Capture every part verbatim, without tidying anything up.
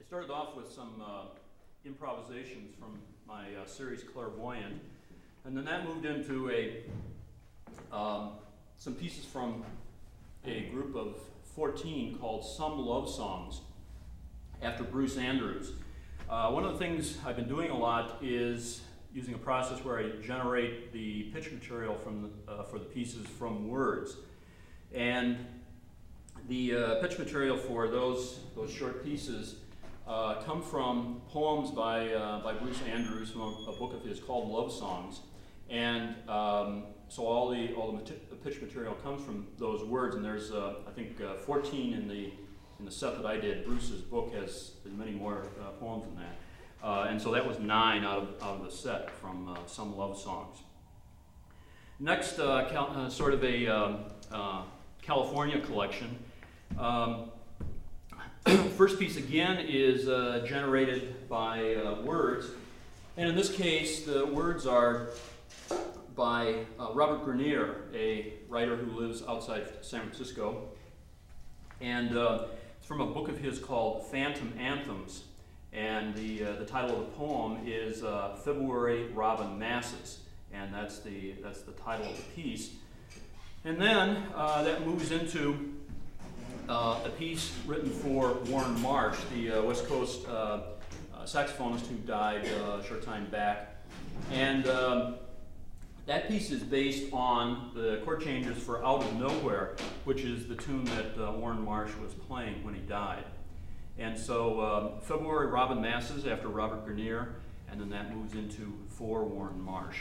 started off with some uh, improvisations from my uh, series Clairvoyant, and then that moved into a um, some pieces from a group of fourteen called Some Love Songs, after Bruce Andrews. Uh, one of the things I've been doing a lot is using a process where I generate the pitch material from the, uh, for the pieces from words. And the uh, pitch material for those, those short pieces uh, come from poems by, uh, by Bruce Andrews from a, a book of his called Love Songs. And um, so all the, all the, mat- the pitch material comes from those words, and there's, uh, I think, uh, fourteen in the, in the set that I did. Bruce's book has many more uh, poems than that. Uh, and so that was nine out of, out of the set from uh, Some Love Songs. Next, uh, cal- uh, sort of a um, uh, California collection. Um, first piece again is uh, generated by uh, words, and in this case the words are by uh, Robert Grenier, a writer who lives outside San Francisco, and uh, it's from a book of his called Phantom Anthems, and the uh, the title of the poem is uh, February Robin Masses, and that's the that's the title of the piece. And then uh, that moves into uh, a piece written for Warren Marsh, the uh, West Coast uh, uh, saxophonist who died uh, a short time back. And um, that piece is based on the chord changes for Out of Nowhere, which is the tune that uh, Warren Marsh was playing when he died. And so um, February Robin Masses after Robert Grenier, and then that moves into For Warren Marsh.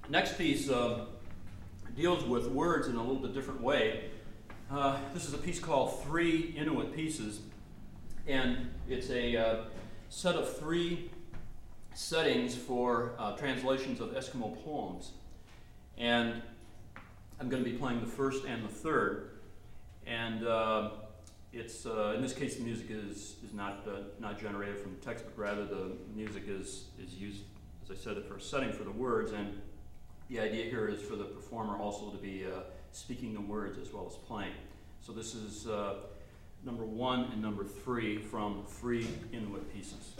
Next piece uh, deals with words in a little bit different way. Uh, this is a piece called Three Inuit Pieces, and it's a uh, set of three settings for uh, translations of Eskimo poems. And I'm going to be playing the first and the third. And uh, it's uh, in this case the music is is not uh, not generated from the text, but rather the music is is used, as I said, for a setting for the words. And the idea here is for the performer also to be uh, speaking the words as well as playing. So this is uh, number one and number three from Three Inuit Pieces.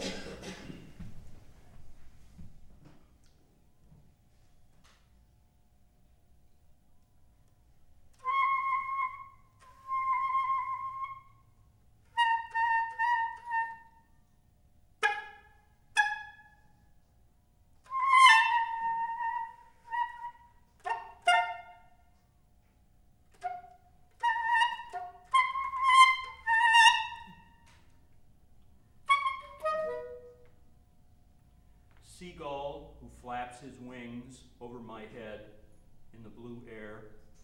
Seagull who flaps his wings over my head in the blue air.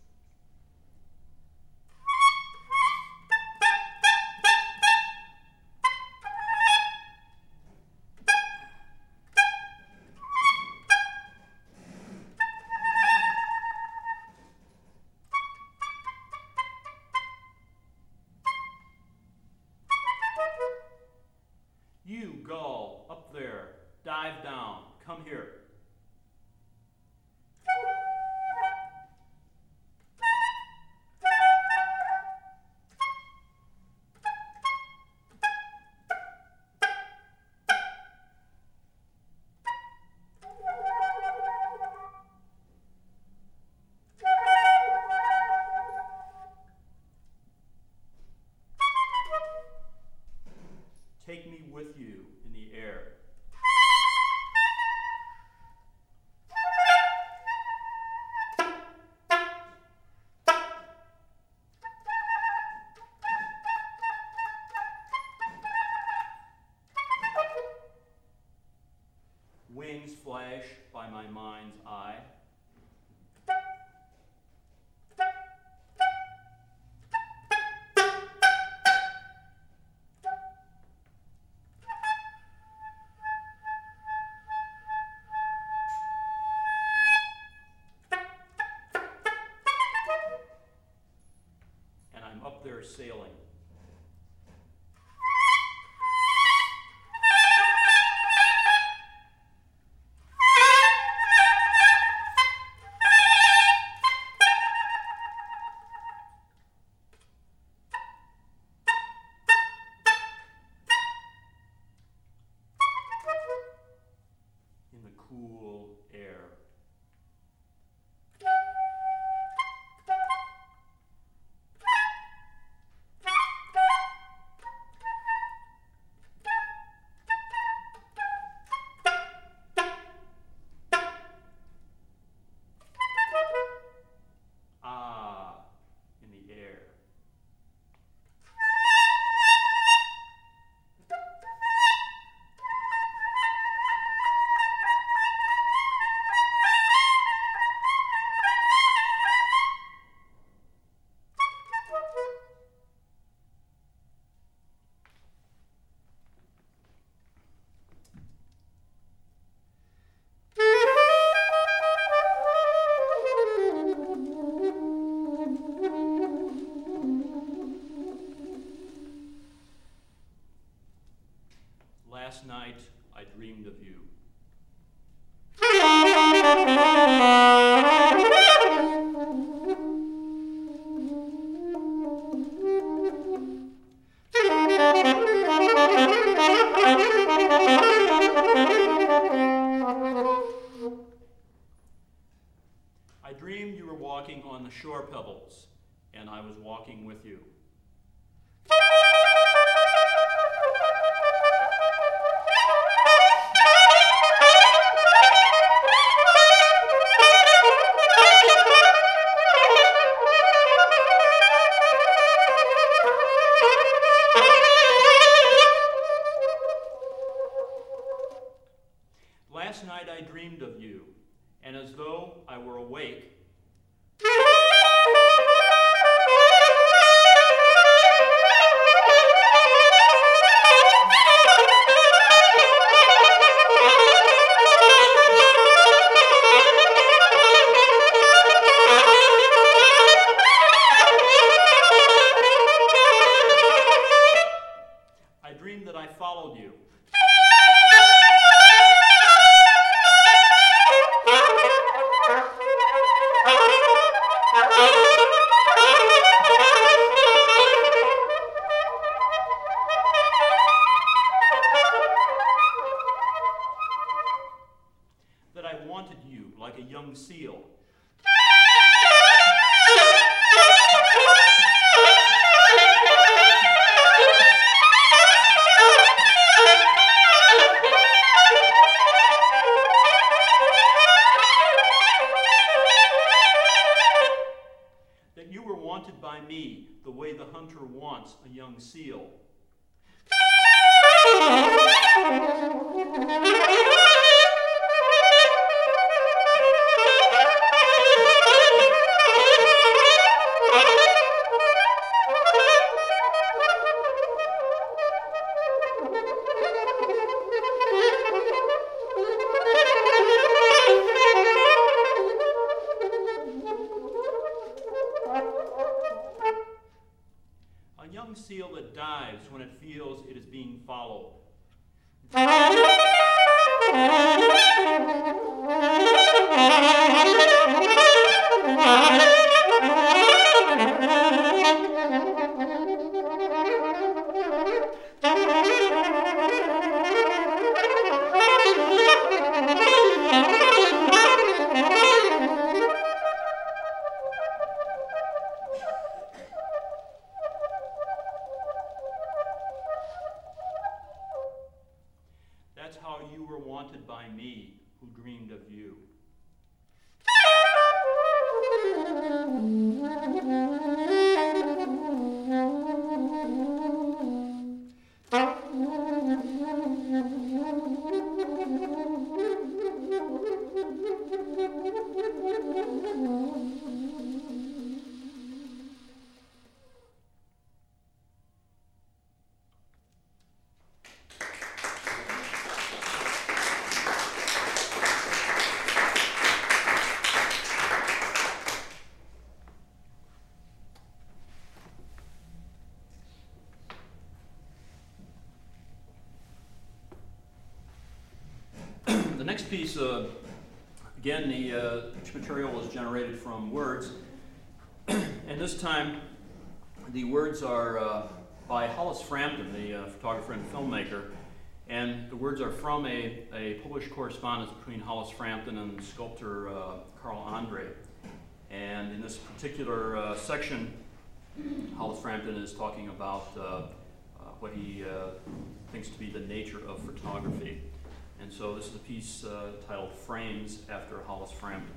You, gull, up there, dive down, come here. Take me with you in the air. Wings flash by my mind's eye. And I'm up there sailing. In the cool air. Ah, in the air. Last night I dreamed of you. I dreamed you were walking on the shore pebbles, and I was walking with you. Last night I dreamed of you, and as though I were awake, I dreamed that I followed you. That I wanted you like a young seal. That you were wanted by me the way the hunter wants a young seal. A young seal that dives when it feels it is being followed. That's how you were wanted by me, who dreamed of you. The next piece, uh, again, the uh, material was generated from words, and this time the words are uh, by Hollis Frampton, the uh, photographer and filmmaker, and the words are from a, a published correspondence between Hollis Frampton and sculptor uh, Carl Andre. And in this particular uh, section, Hollis Frampton is talking about uh, uh, what he uh, thinks to be the nature of photography. And so this is a piece uh, titled Frames after Hollis Frampton.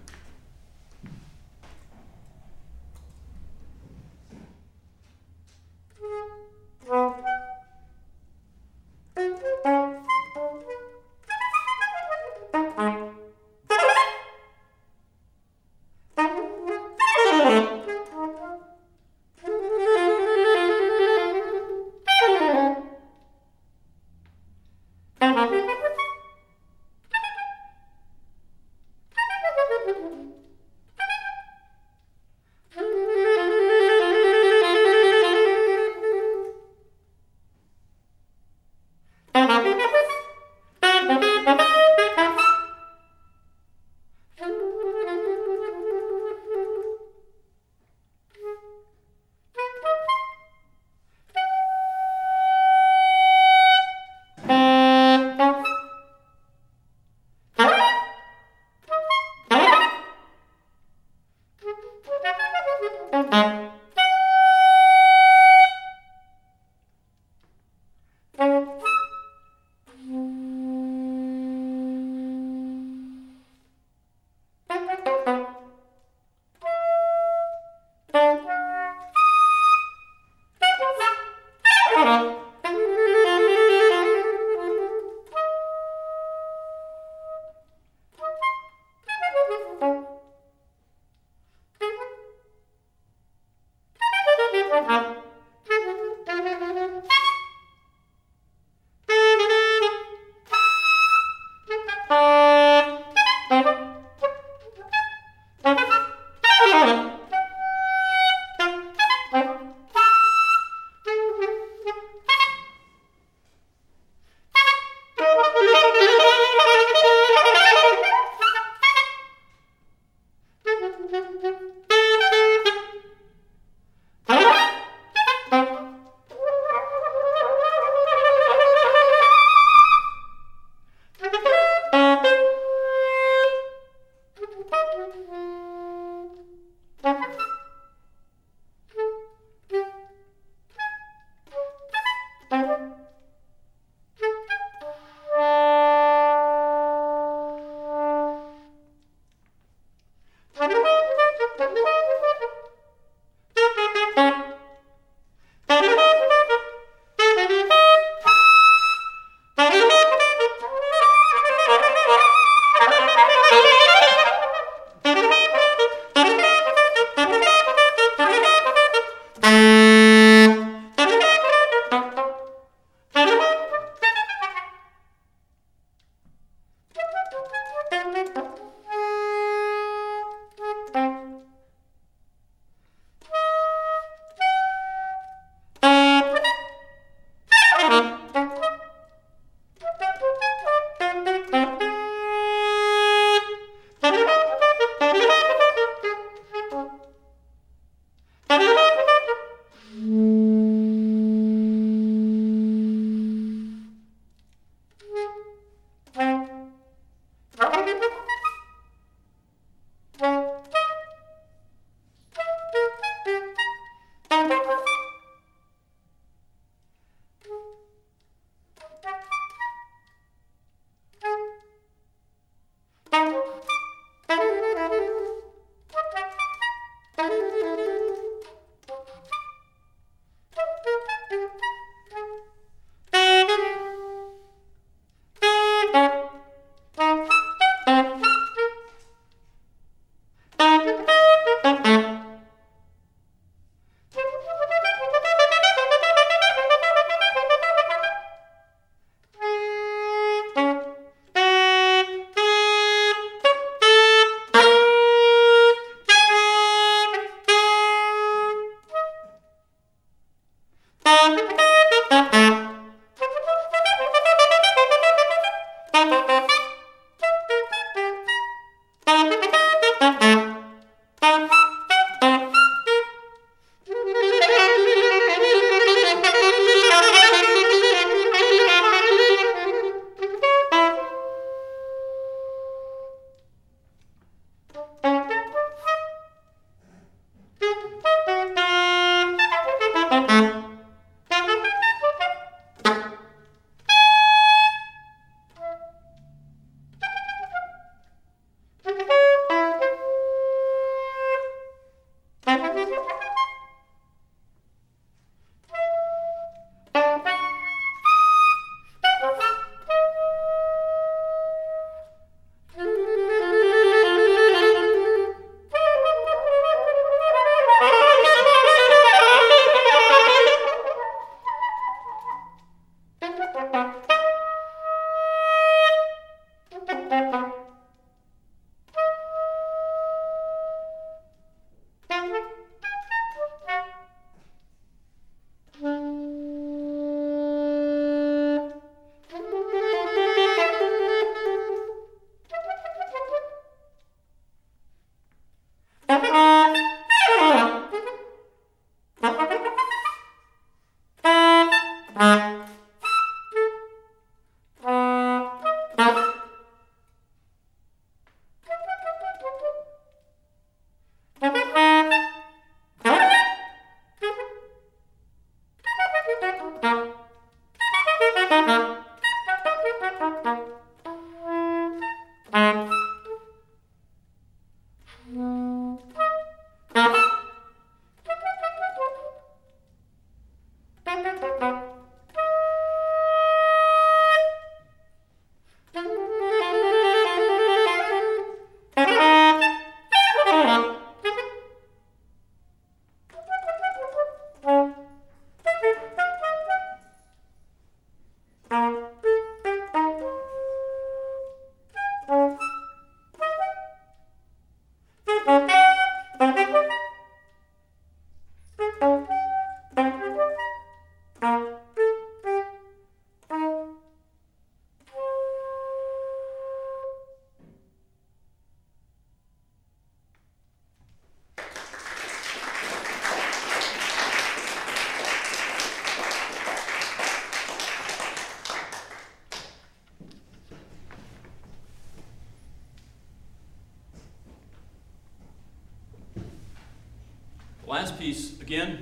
Last piece, again,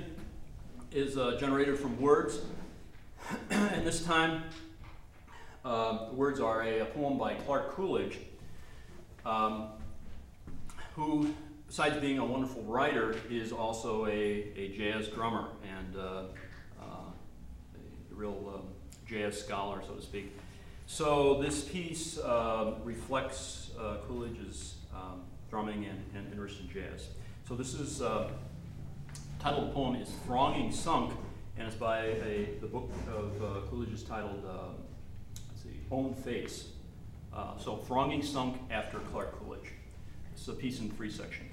is uh, generated from words. And this time, uh, the words are a, a poem by Clark Coolidge, um, who, besides being a wonderful writer, is also a, a jazz drummer and uh, uh, a real um, jazz scholar, so to speak. So this piece uh, reflects uh, Coolidge's um, drumming and, and interest in jazz. So this is, uh, the title of the poem is Thronging Sunk, and it's by a, the book of uh, Coolidge is titled, uh, let's see, Own Face. Uh, so Thronging Sunk after Clark Coolidge. It's a piece in three sections.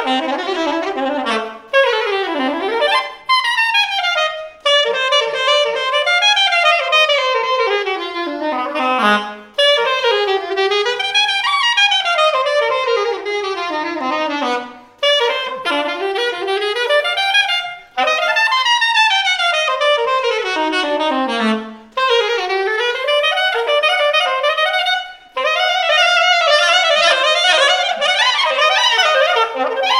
Thank you.